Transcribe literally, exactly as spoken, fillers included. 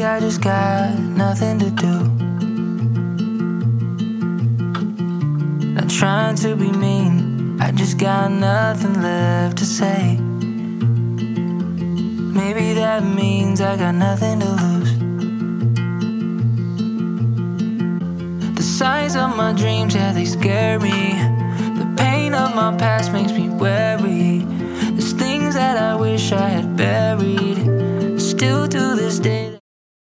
Lately I just got nothing to do. Not trying to be mean, I just got nothing left to say. Maybe that means I got nothing to lose.